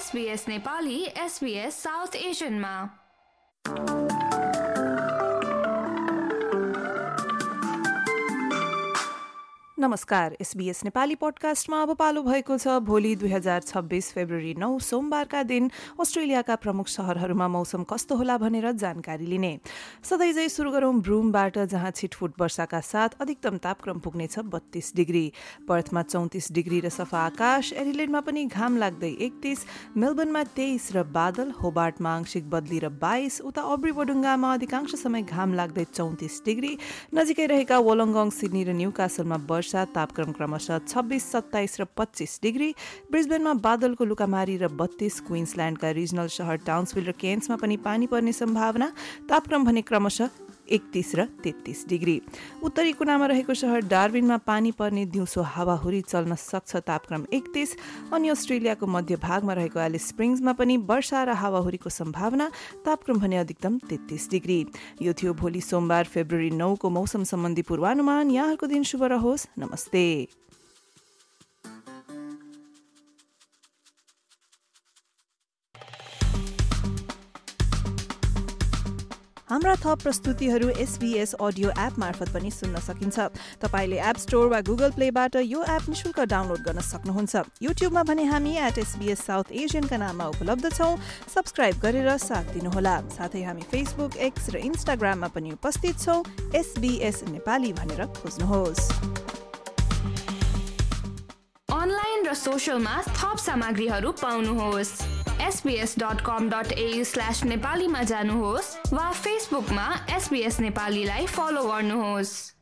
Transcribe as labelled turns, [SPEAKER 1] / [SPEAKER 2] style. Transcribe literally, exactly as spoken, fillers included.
[SPEAKER 1] SBS Nepali SBS south एसियनमा।
[SPEAKER 2] नमस्कार, SBS Nepali पोडकास्टमा अब पालो भएको छ भोलि दुई हजार छब्बिस फेब्रुअरी नौ सोमबारका दिन अस्ट्रेलियाका प्रमुख शहरहरूमा मौसम कस्तो होला भनेर जानकारी लिने। सधैँझै सुरु गरौं ब्रुमबाट, जहाँ छिटफुट वर्षाका साथ अधिकतम तापक्रम पुग्नेछ बत्तीस डिग्री। पर्थमा चौतिस डिग्री र सफा आकाश, एडिलेडमा पनि घाम लाग्दै एकतीस, मेलबर्नमा तेइस र बादल, होबार्टमा आंशिक बदली र बाइस, उता ओब्री बोडुङ्गामा अधिकांश समय घाम लाग्दै चौतिस डिग्री, नजिकै रहेका वोलङ्गङ, सिडनी र न्यूकासलमा वर्षा, तापक्रम क्रमशः छब्बीस, सत्ताइस र पच्चीस डिग्री। ब्रिस्बेनमा बादलको लुकामारी र बत्तीस, क्वीन्सल्याण्डका रिजनल शहर टाउन्सभिल र केन्समा पनि पानी पर्ने सम्भावना, तापक्रम भने क्रमशः एकतीस र तेत्तीस डिग्री। उत्तरी कुनामा रहेको शहर डार्विनमा पानी पर्ने, दिउँसो हावाहुरी चल्न सक्छ, तापक्रम एकतीस। अनि अस्ट्रेलियाको मध्य भागमा रहेको एलिस स्प्रिङ्समा पनि वर्षा र हावाहुरीको सम्भावना, तापक्रम भने अधिकतम तेत्तीस डिग्री। यो थियो भोलि सोमबार फेब्रुअरी नौ को मौसम सम्बन्धी पूर्वानुमान। यहाँहरूको दिन शुभ रहोस्। नमस्ते। हाम्रा थप प्रस्तुतिहरू एसबीएस अडियो एप मार्फत पनि सुन्न सकिन्छ। तपाईले एप स्टोर वा गुगल प्लेबाट यो एप निशुल्क डाउनलोड गर्न सक्नुहुन्छ। युट्युबमा भने हामी एट एसबीएस साउथ एसियनका नाममा उपलब्ध छौं। सब्स्क्राइब गरेर साथ दिनुहोला। साथै हामी फेसबुक, एक्स र इन्स्टाग्राममा पनि उपस्थित छौं। एसबीएस नेपाली भनेर खोज्नुहोस्।
[SPEAKER 1] अनलाइन र सोशलमा थप सामग्रीहरू पाउनुहोस्। SBS dot com dot AU slash नेपालीमा जानुहोस् वा फेसबुकमा एसबीएस नेपालीलाई फलो गर्नुहोस्।